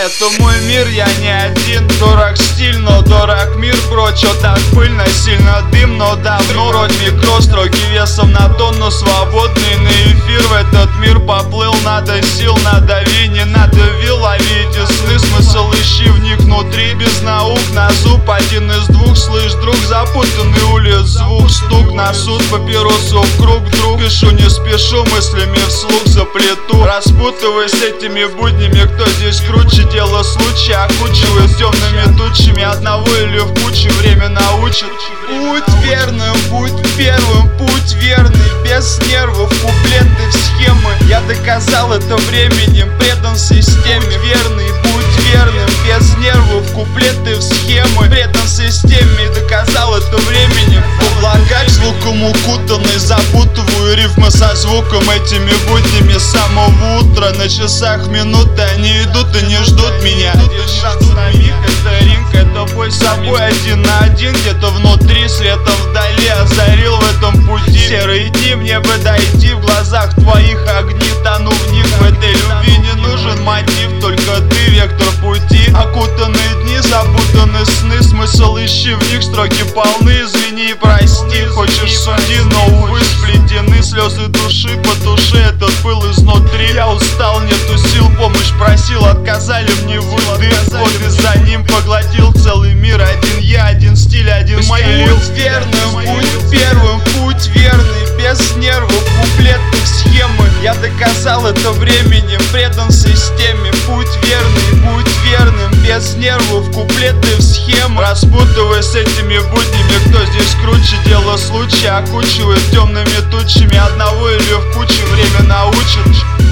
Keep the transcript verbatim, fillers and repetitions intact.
Это мой мир, я не один. Дорог стиль, но дорог мир, бро. Чё так пыльно, сильно дым, но давно роть микро, строки весом на тонну, свободный на эфир. В этот мир поплыл, надо сил, надави, не надавил, ловите сны, смысл ищи в них внутри. Без наук на зуб, один из двух, слышь, друг, запутанный улиц звук, стук на суд, папиросу в круг, друг. Пишу, не спешу, мыслями вслух заплету, распутываясь с этими буднями, кто здесь круче, дело случая, окучиваясь темными тучами. Одного или в куче время научит. Путь верным, будь первым, путь верный, без нервов, куплеты в схемы. Я доказал это временем, предан системе. Верный, будь верным, без нервов, куплеты в схемы. Предан системе, доказал это временем. В облаках звуком укутанный, запутываю рифмы со звуком. Этими буднями с самого утра, на часах минуты, они идут и не ждут меня. Один шанс на миг, это ринг, это бой с собой один на один. Где-то внутри, света вдали, озарил в этом пути. Серые дни, мне бы дойти, в глазах твоих огни, тону в них. В этой любви не нужен мотив, только ты, вектор пути. Окутанные дни, запутанные сны, смысл ищи в них, строки полны, извини и прости. Хочешь суди, но увы, сплетены слезы души, потуши этот пыл изнутри. Я устал, нету сил, помощь просил, отказали мне выды. Вот и за ним поглотил целый мир, один я, один стиль, один стиль. Путь верным, путь первым, путь верный, без нервов, куплеты в схемы. Я доказал это временем, предан системе. Путь верный, будь верным, без нервов, куплеты в схемы. Распутываясь с этими буднями, кто здесь круче, дело случая, окучивает темными тучами. Одного или в куче время научит.